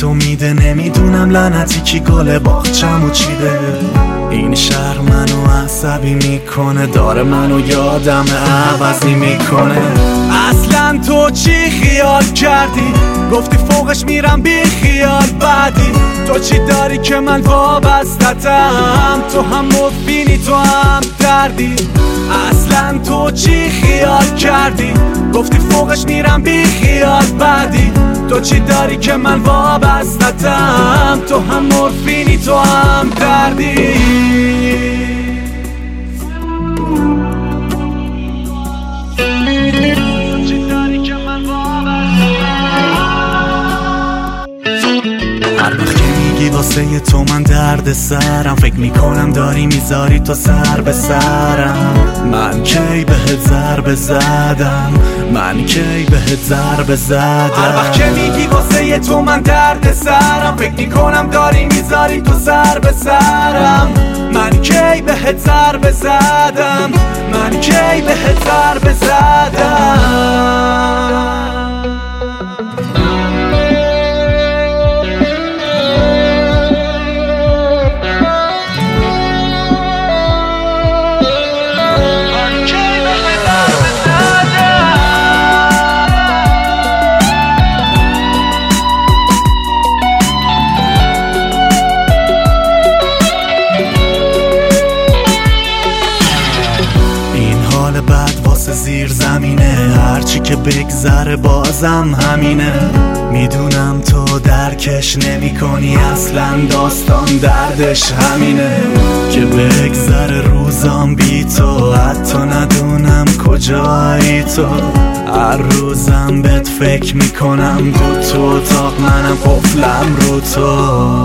تو میده، نمیدونم لعنتی کی گل باغچمو چیده. این شهر منو عصبی میکنه، داره منو یادم عوضی میکنه. اصلا تو چی خیال کردی؟ گفتی فوقش میرم بی خیال بعدی. تو چی داری که من وابستتم؟ تو هم مفینی تو هم دردی. اصلا تو چی خیال کردی؟ گفتی فوقش میرم بی خیال بعدی. تو چی داری که من وابستتم؟ تو هم مورفینی تو هم دردی. واسه تو من درد سرم، فکر میکنم داری میذاری تو سر به سرم. من کی بهت ضربه زدم؟ من کی بهت ضربه زدم؟ هر وقت که میگی واسه تو من درد سرم، فکر میکنم داری میذاری تو سر به سرم. من کی بهت ضربه زدم؟ من کی بهت ضربه زدم؟ زیر زمینه، هرچی که بگذره بازم همینه. میدونم تو درکش نمی کنی، اصلا داستان دردش همینه. که بگذره روزام بی تو، حتی ندونم کجایی تو. هر روزم بهت فکر میکنم، تو اتاق منم قفلم رو تو.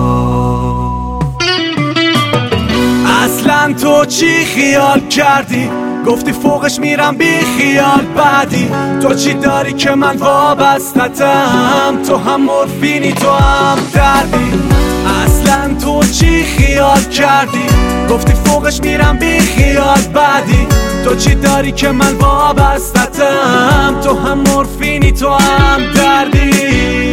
اصلا تو چی خیال کردی؟ گفتی فوقش میرم بی خیال بعدی. تو چی داری که من وابستتم؟ تو هم مورفینی تو هم دردی. اصلا تو چی خیال کردی؟ گفتی فوقش میرم بی خیال بعدی. تو چی داری که من وابستتم؟ تو هم مورفینی تو هم دردی.